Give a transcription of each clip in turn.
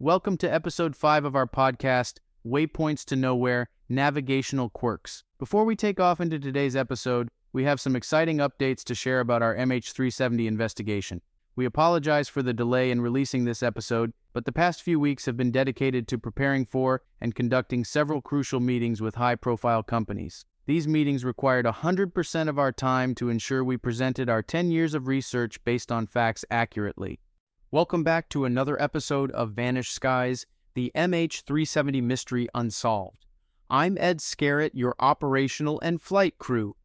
Welcome to episode 5 of our podcast, Waypoints to Nowhere, Navigational Quirks. Before we take off into today's episode, we have some exciting updates to share about our MH370 investigation. We apologize for the delay in releasing this episode, but the past few weeks have been dedicated to preparing for and conducting several crucial meetings with high-profile companies. These meetings required 100% of our time to ensure we presented our 10 years of research based on facts accurately. Welcome back to another episode of Vanished Skies, the MH370 Mystery Unsolved. I'm Ed Scarrett, your operational and flight crew,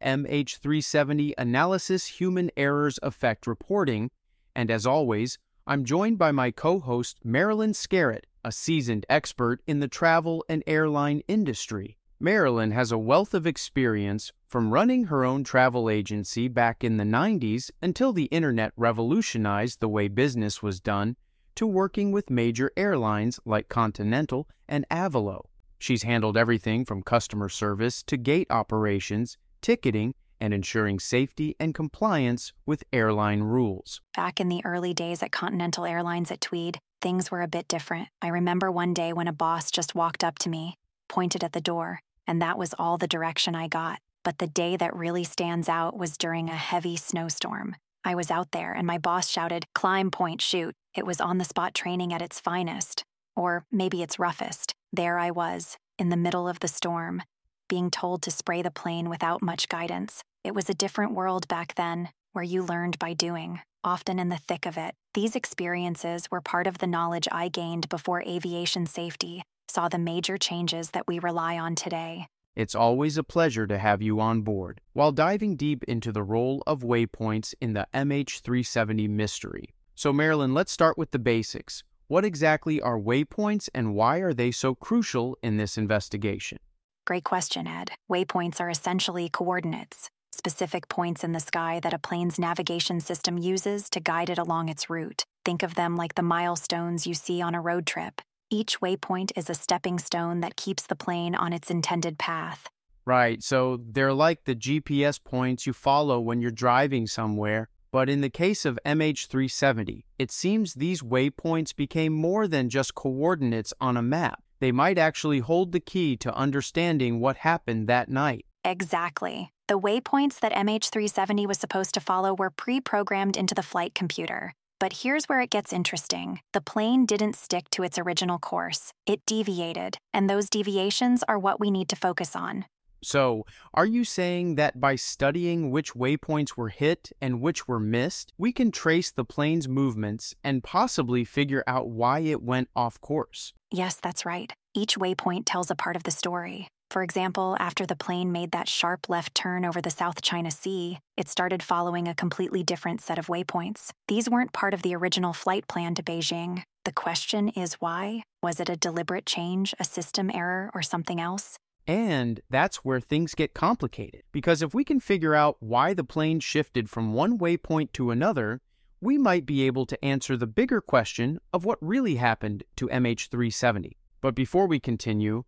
MH370 Analysis Human Errors Effect reporting, and as always, I'm joined by my co-host Marilyn Scarrett, a seasoned expert in the travel and airline industry. Marilyn has a wealth of experience from running her own travel agency back in the 90s until the internet revolutionized the way business was done to working with major airlines like Continental and Avalo. She's handled everything from customer service to gate operations, ticketing, and ensuring safety and compliance with airline rules. Back in the early days at Continental Airlines at Tweed, things were a bit different. I remember one day when a boss just walked up to me, pointed at the door, and that was all the direction I got. But the day that really stands out was during a heavy snowstorm. I was out there and my boss shouted, "Climb, point, shoot." It was on-the-spot training at its finest. Or maybe its roughest. There I was, in the middle of the storm, being told to spray the plane without much guidance. It was a different world back then, where you learned by doing, often in the thick of it. These experiences were part of the knowledge I gained before aviation safety saw the major changes that we rely on today. It's always a pleasure to have you on board. While diving deep into the role of waypoints in the MH370 mystery. So Marilyn, let's start with the basics. What exactly are waypoints and why are they so crucial in this investigation? Great question, Ed. Waypoints are essentially coordinates, specific points in the sky that a plane's navigation system uses to guide it along its route. Think of them like the milestones you see on a road trip. Each waypoint is a stepping stone that keeps the plane on its intended path. Right, so they're like the GPS points you follow when you're driving somewhere. But in the case of MH370, it seems these waypoints became more than just coordinates on a map. They might actually hold the key to understanding what happened that night. Exactly. The waypoints that MH370 was supposed to follow were pre-programmed into the flight computer. But here's where it gets interesting. The plane didn't stick to its original course. It deviated, and those deviations are what we need to focus on. So, are you saying that by studying which waypoints were hit and which were missed, we can trace the plane's movements and possibly figure out why it went off course? Yes, that's right. Each waypoint tells a part of the story. For example, after the plane made that sharp left turn over the South China Sea, it started following a completely different set of waypoints. These weren't part of the original flight plan to Beijing. The question is why? Was it a deliberate change, a system error, or something else? And that's where things get complicated, because if we can figure out why the plane shifted from one waypoint to another, we might be able to answer the bigger question of what really happened to MH370. But before we continue,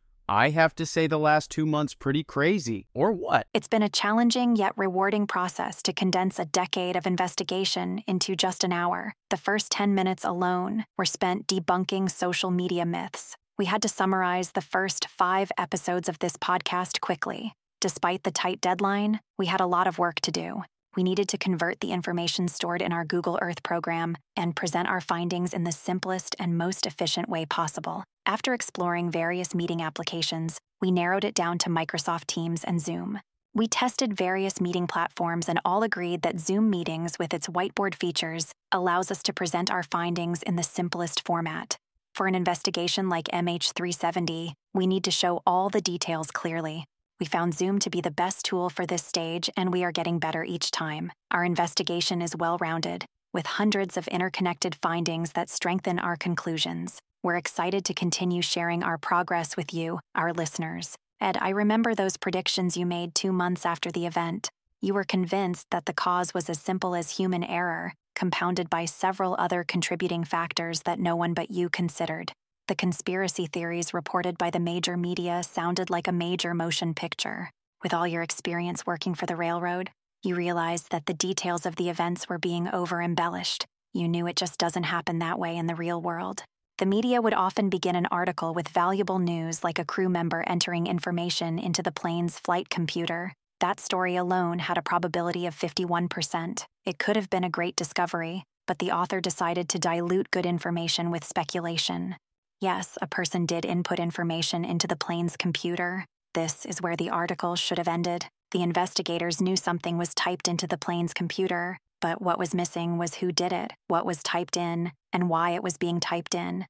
I have to say the last 2 months pretty crazy, or what? It's been a challenging yet rewarding process to condense a decade of investigation into just an hour. The first 10 minutes alone were spent debunking social media myths. We had to summarize the first 5 episodes of this podcast quickly. Despite the tight deadline, we had a lot of work to do. We needed to convert the information stored in our Google Earth program and present our findings in the simplest and most efficient way possible. After exploring various meeting applications, we narrowed it down to Microsoft Teams and Zoom. We tested various meeting platforms and all agreed that Zoom Meetings with its whiteboard features allows us to present our findings in the simplest format. For an investigation like MH370, we need to show all the details clearly. We found Zoom to be the best tool for this stage, and we are getting better each time. Our investigation is well-rounded, with hundreds of interconnected findings that strengthen our conclusions. We're excited to continue sharing our progress with you, our listeners. Ed, I remember those predictions you made 2 months after the event. You were convinced that the cause was as simple as human error, compounded by several other contributing factors that no one but you considered. The conspiracy theories reported by the major media sounded like a major motion picture. With all your experience working for the railroad, you realized that the details of the events were being over-embellished. You knew it just doesn't happen that way in the real world. The media would often begin an article with valuable news like a crew member entering information into the plane's flight computer. That story alone had a probability of 51%. It could have been a great discovery, but the author decided to dilute good information with speculation. Yes, a person did input information into the plane's computer. This is where the article should have ended. The investigators knew something was typed into the plane's computer, but what was missing was who did it, what was typed in, and why it was being typed in.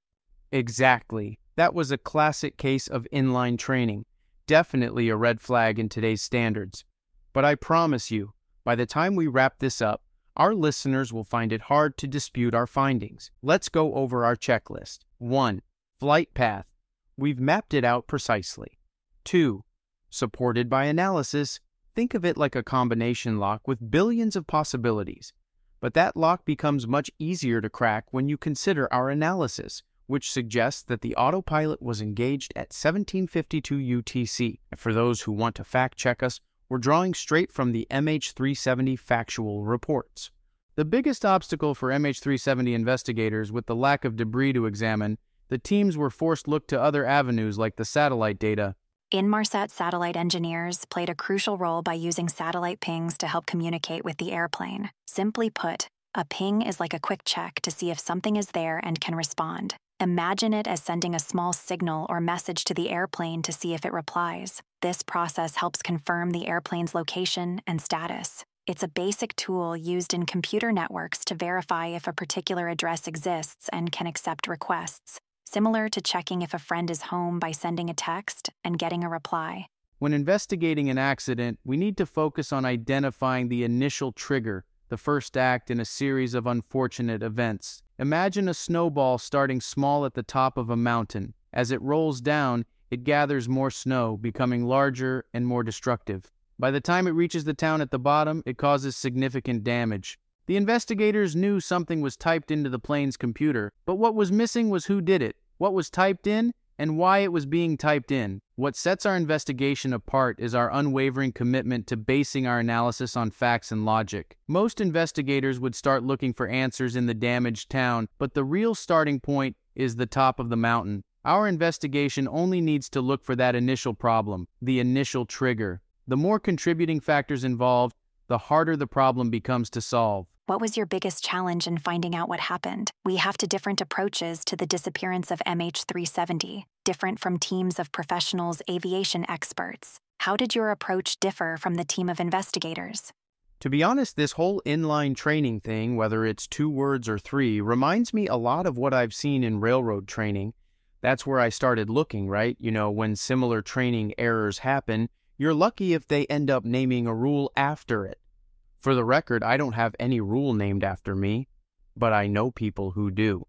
Exactly. That was a classic case of inline training. Definitely a red flag in today's standards. But I promise you, by the time we wrap this up, our listeners will find it hard to dispute our findings. Let's go over our checklist. 1. Flight path. We've mapped it out precisely. 2. Supported by analysis. Think of it like a combination lock with billions of possibilities. But that lock becomes much easier to crack when you consider our analysis, which suggests that the autopilot was engaged at 1752 UTC. And for those who want to fact-check us, we're drawing straight from the MH370 factual reports. The biggest obstacle for MH370 investigators with the lack of debris to examine, the teams were forced to look to other avenues like the satellite data. Inmarsat satellite engineers played a crucial role by using satellite pings to help communicate with the airplane. Simply put, a ping is like a quick check to see if something is there and can respond. Imagine it as sending a small signal or message to the airplane to see if it replies. This process helps confirm the airplane's location and status. It's a basic tool used in computer networks to verify if a particular address exists and can accept requests, similar to checking if a friend is home by sending a text and getting a reply. When investigating an accident, we need to focus on identifying the initial trigger, the first act in a series of unfortunate events. Imagine a snowball starting small at the top of a mountain. As it rolls down, it gathers more snow, becoming larger and more destructive. By the time it reaches the town at the bottom, it causes significant damage. The investigators knew something was typed into the plane's computer, but what was missing was who did it, what was typed in, and why it was being typed in. What sets our investigation apart is our unwavering commitment to basing our analysis on facts and logic. Most investigators would start looking for answers in the damaged town, but the real starting point is the top of the mountain. Our investigation only needs to look for that initial problem, the initial trigger. The more contributing factors involved, the harder the problem becomes to solve. What was your biggest challenge in finding out what happened? We have different approaches to the disappearance of MH370, different from teams of professionals, aviation experts. How did your approach differ from the team of investigators? To be honest, this whole inline training thing, whether it's 2 words or 3, reminds me a lot of what I've seen in railroad training. That's where I started looking, right? When similar training errors happen, you're lucky if they end up naming a rule after it. For the record, I don't have any rule named after me, but I know people who do.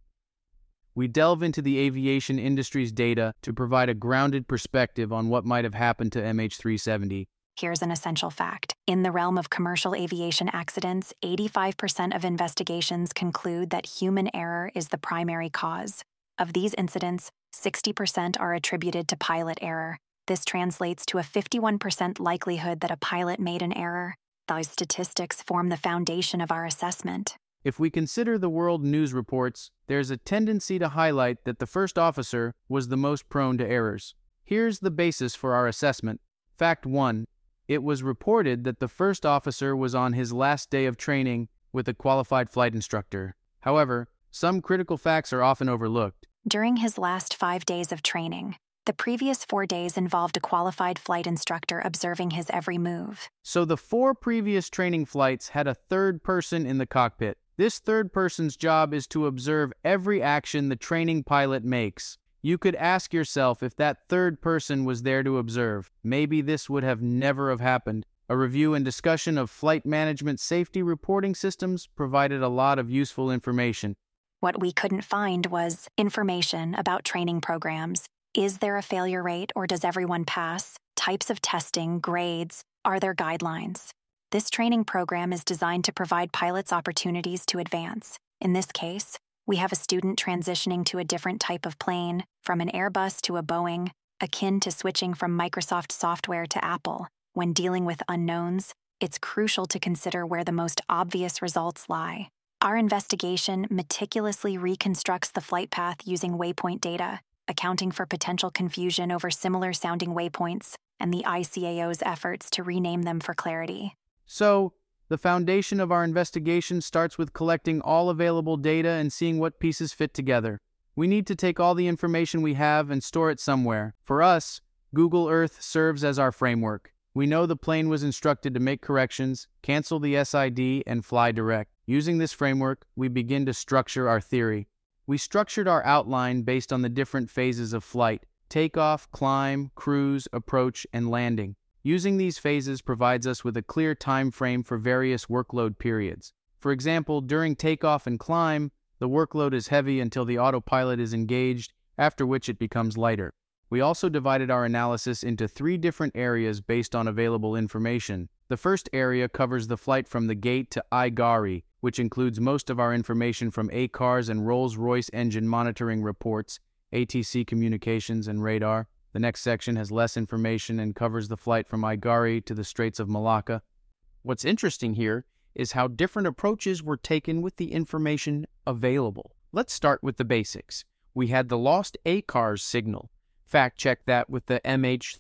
We delve into the aviation industry's data to provide a grounded perspective on what might have happened to MH370. Here's an essential fact. In the realm of commercial aviation accidents, 85% of investigations conclude that human error is the primary cause. Of these incidents, 60% are attributed to pilot error. This translates to a 51% likelihood that a pilot made an error. Those statistics form the foundation of our assessment. If we consider the world news reports, there's a tendency to highlight that the first officer was the most prone to errors. Here's the basis for our assessment. Fact 1. It was reported that the first officer was on his last day of training with a qualified flight instructor. However, some critical facts are often overlooked. During his last 5 days of training, the previous 4 days involved a qualified flight instructor observing his every move. So the 4 previous training flights had a third person in the cockpit. This third person's job is to observe every action the training pilot makes. You could ask yourself if that third person was there to observe. Maybe this would have never have happened. A review and discussion of flight management safety reporting systems provided a lot of useful information. What we couldn't find was information about training programs. Is there a failure rate or does everyone pass? Types of testing, grades, are there guidelines? This training program is designed to provide pilots opportunities to advance. In this case, we have a student transitioning to a different type of plane, from an Airbus to a Boeing, akin to switching from Microsoft software to Apple. When dealing with unknowns, it's crucial to consider where the most obvious results lie. Our investigation meticulously reconstructs the flight path using waypoint data, accounting for potential confusion over similar-sounding waypoints and the ICAO's efforts to rename them for clarity. So, the foundation of our investigation starts with collecting all available data and seeing what pieces fit together. We need to take all the information we have and store it somewhere. For us, Google Earth serves as our framework. We know the plane was instructed to make corrections, cancel the SID, and fly direct. Using this framework, we begin to structure our theory. We structured our outline based on the different phases of flight: takeoff, climb, cruise, approach, and landing. Using these phases provides us with a clear time frame for various workload periods. For example, during takeoff and climb, the workload is heavy until the autopilot is engaged, after which it becomes lighter. We also divided our analysis into 3 different areas based on available information. The first area covers the flight from the gate to Igari, which includes most of our information from ACARS and Rolls-Royce engine monitoring reports, ATC communications, and radar. The next section has less information and covers the flight from Igari to the Straits of Malacca. What's interesting here is how different approaches were taken with the information available. Let's start with the basics. We had the lost ACARS signal. Fact-check that with the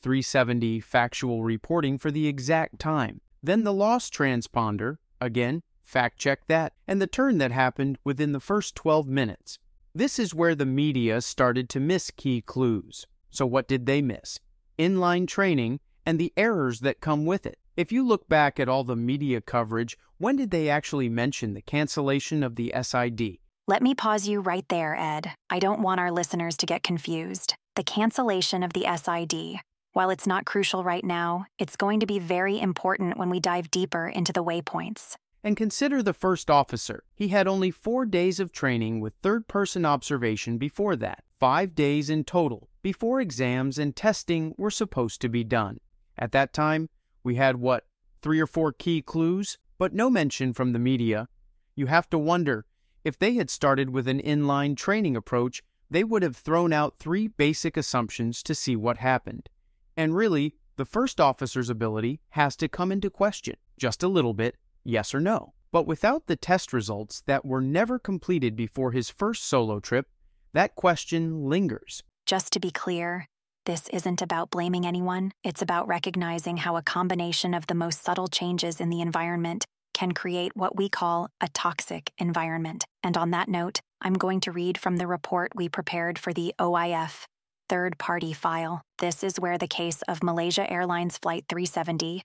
MH370 factual reporting for the exact time. Then the lost transponder, again, fact-check that, and the turn that happened within the first 12 minutes. This is where the media started to miss key clues. So what did they miss? Inline training and the errors that come with it. If you look back at all the media coverage, when did they actually mention the cancellation of the SID? Let me pause you right there, Ed. I don't want our listeners to get confused. The cancellation of the SID. While it's not crucial right now, it's going to be very important when we dive deeper into the waypoints. And consider the first officer. He had only 4 days of training with third-person observation before that. 5 days in total, before exams and testing were supposed to be done. At that time, we had, 3 or 4 key clues, but no mention from the media. You have to wonder, if they had started with an inline training approach, they would have thrown out 3 basic assumptions to see what happened. And really, the first officer's ability has to come into question, just a little bit, yes or no. But without the test results that were never completed before his first solo trip, that question lingers. Just to be clear, this isn't about blaming anyone. It's about recognizing how a combination of the most subtle changes in the environment can create what we call a toxic environment. And on that note, I'm going to read from the report we prepared for the OIF third-party file. This is where the case of Malaysia Airlines Flight 370,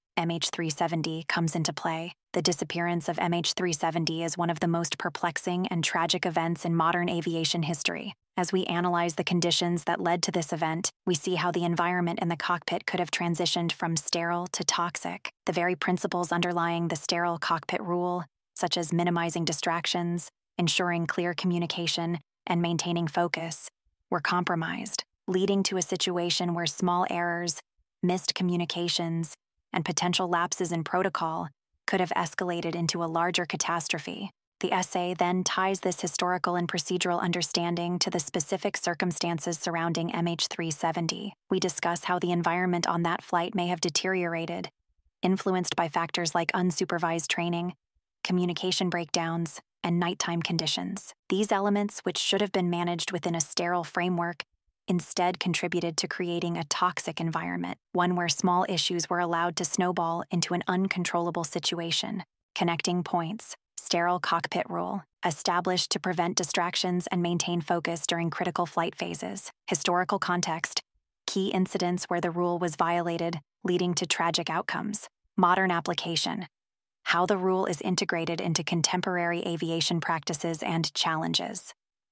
MH370, comes into play. The disappearance of MH370 is one of the most perplexing and tragic events in modern aviation history. As we analyze the conditions that led to this event, we see how the environment in the cockpit could have transitioned from sterile to toxic. The very principles underlying the sterile cockpit rule, such as minimizing distractions, ensuring clear communication, and maintaining focus, were compromised, leading to a situation where small errors, missed communications, and potential lapses in protocol could have escalated into a larger catastrophe. The essay then ties this historical and procedural understanding to the specific circumstances surrounding MH370. We discuss how the environment on that flight may have deteriorated, influenced by factors like unsupervised training, communication breakdowns, and nighttime conditions. These elements, which should have been managed within a sterile framework, instead contributed to creating a toxic environment, one where small issues were allowed to snowball into an uncontrollable situation. Connecting points. Sterile cockpit rule, established to prevent distractions and maintain focus during critical flight phases. Historical context. Key incidents where the rule was violated, leading to tragic outcomes. Modern application. How the rule is integrated into contemporary aviation practices and challenges.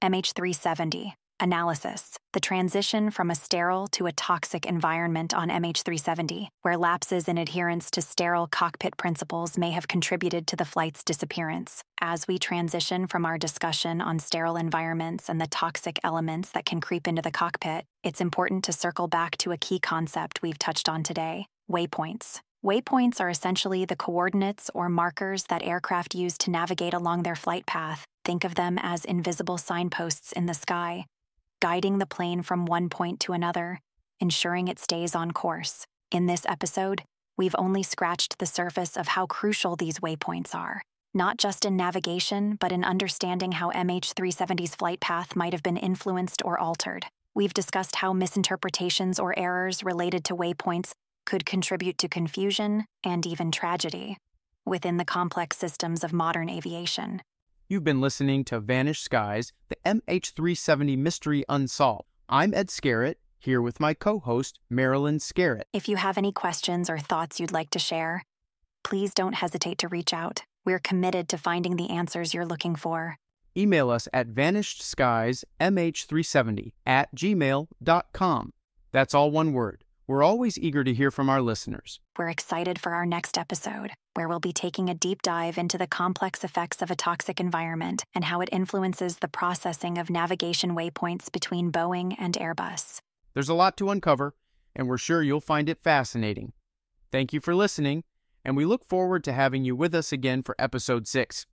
MH370. Analysis. The transition from a sterile to a toxic environment on MH370, where lapses in adherence to sterile cockpit principles may have contributed to the flight's disappearance. As we transition from our discussion on sterile environments and the toxic elements that can creep into the cockpit, it's important to circle back to a key concept we've touched on today: waypoints. Waypoints are essentially the coordinates or markers that aircraft use to navigate along their flight path. Think of them as invisible signposts in the sky, guiding the plane from one point to another, ensuring it stays on course. In this episode, we've only scratched the surface of how crucial these waypoints are. not just in navigation, but in understanding how MH370's flight path might have been influenced or altered. We've discussed how misinterpretations or errors related to waypoints could contribute to confusion and even tragedy within the complex systems of modern aviation. You've been listening to Vanished Skies, the MH370 Mystery Unsolved. I'm Ed Scarrett, here with my co-host, Marilyn Scarrett. If you have any questions or thoughts you'd like to share, please don't hesitate to reach out. We're committed to finding the answers you're looking for. Email us at vanishedskiesmh370@gmail.com. That's all one word. We're always eager to hear from our listeners. We're excited for our next episode, where we'll be taking a deep dive into the complex effects of a toxic environment and how it influences the processing of navigation waypoints between Boeing and Airbus. There's a lot to uncover, and we're sure you'll find it fascinating. Thank you for listening, and we look forward to having you with us again for Episode 6.